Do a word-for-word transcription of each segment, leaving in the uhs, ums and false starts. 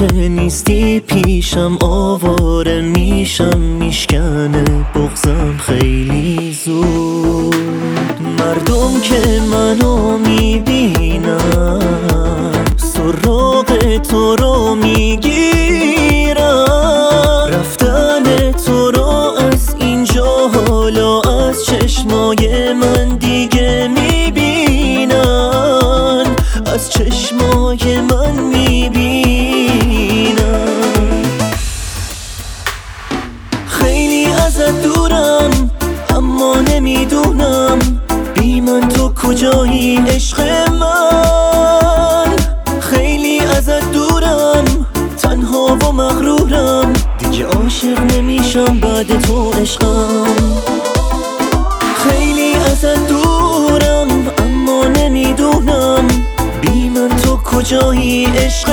که نیستی پیشم آواره میشم، میشکنه بغضم خیلی زود. مردم که منو میبینن سراغ تو رو میگیرن، رفتن تو رو از اینجا حالا از چشمای من دیگه میبینن، از چشمای من میبینن. خیلی ازت دورم اما نمیدونم بی من تو کجایی عشق من. خیلی ازت دورم تنها و مغرورم، دیگه عاشق نمیشم بعد تو عشقم. خیلی ازت دورم اما نمیدونم بی من تو کجایی عشق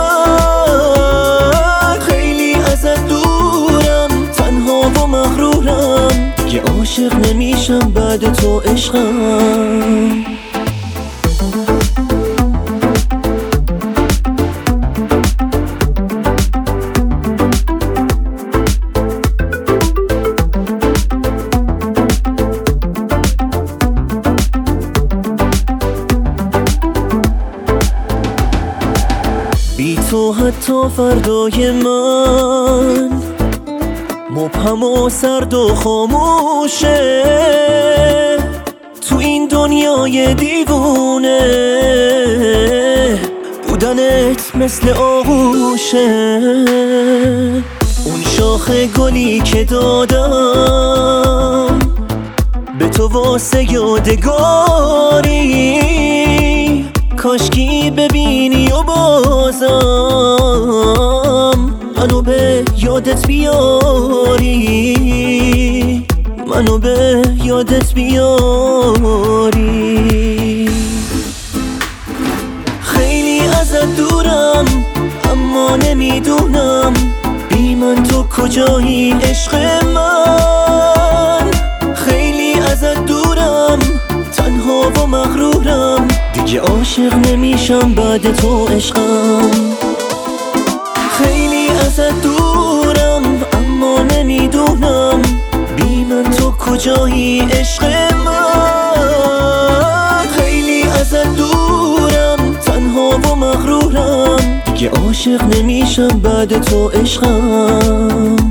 من. خیلی ازت دورم تنها و مغرورم، دیگه عاشق نمیشم بعد تو عشقم. بی تو حتی فردای من مبهم و سرد و خاموشه، تو این دنیای دیوونه بودنت مثل آغوشه. اون شاخ گلی که دادم به تو واسه یادگاری، کاشکی ببینی و بازم منو به یادت بیاری، منو به یادت بیاری. خیلی ازت دورم اما نمیدونم بی من تو کجایی عشق من. خیلی ازت دورم تنها و مغرورم، دیگه عاشق نمیشم بعد تو عشقم. خیلی ازت دورم اما نمیدونم بی من تو کجایی عشق من. خیلی ازت دورم تنها و مغرورم، دیگه عاشق نمیشم بعد تو عشقم.